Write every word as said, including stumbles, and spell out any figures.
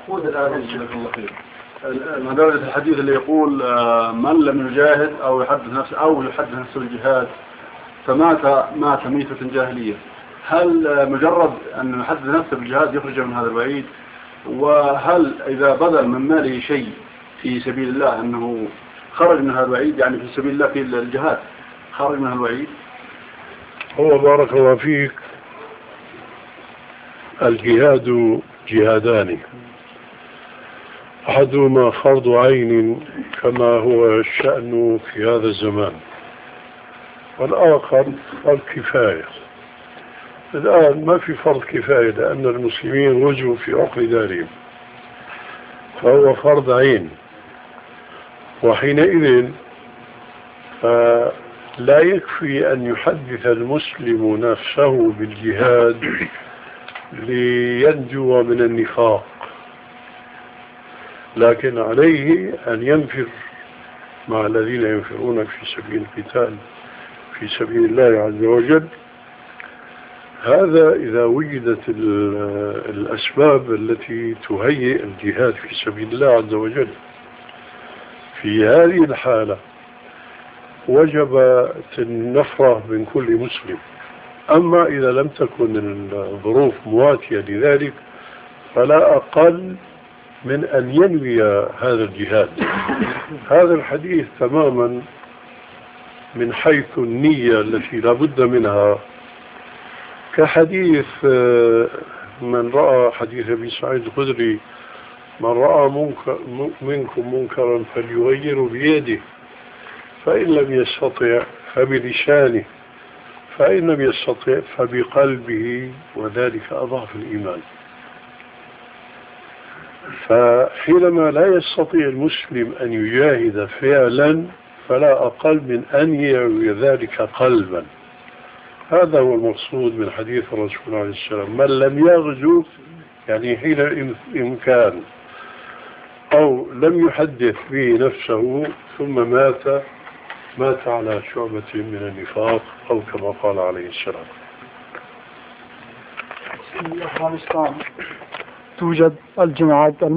المفروض الآن جزاك الله خير مدارس الحديث اللي يقول من لم يجاهد أو يحدث نفسه أو يحدث نفسه الجهاد فمات مات ميتة جاهلية، هل مجرد أن يحدث نفسه بالجهاد يخرج من هذا الوعيد؟ وهل إذا بذل من ماله شيء في سبيل الله أنه خرج من هذا الوعيد؟ يعني في سبيل الله في الجهاد خرج من هذا الوعيد؟ هو بارك الله فيك الجهاد جهادان، أحدهما فرض عين كما هو الشأن في هذا الزمان، والآخر فرض كفاية. الآن ما في فرض كفاية لأن المسلمين رجوا في عقر دارهم، فهو فرض عين، وحينئذ لا يكفي أن يحدث المسلم نفسه بالجهاد لينجو من النفاق، لكن عليه أن ينفر مع الذين ينفرون في سبيل القتال في سبيل الله عز وجل. هذا إذا وجدت الأسباب التي تهيئ الجهاد في سبيل الله عز وجل. في هذه الحالة وجب النفرة من كل مسلم. أما إذا لم تكن الظروف مواتية لذلك فلا أقل من أن ينوي هذا الجهاد. هذا الحديث تماما من حيث النية التي لا بد منها، كحديث من رأى حديث أبي سعيد الخدري: من رأى منكر منكم منكرا فليغيره بيده، فإن لم يستطع فبلسانه، فإن لم يستطع فبقلبه، وذلك أضعف الإيمان. فحينما لا يستطيع المسلم أن يجاهد فعلا فلا أقل من أن يروي ذلك قلبا. هذا هو المقصود من حديث الرسول عليه السلام: من لم يغزو، يعني حين الإمكان، أو لم يحدث به نفسه ثم مات مات على شعبة من النفاق، أو كما قال عليه السلام. في أفغانستان توجد الجماعات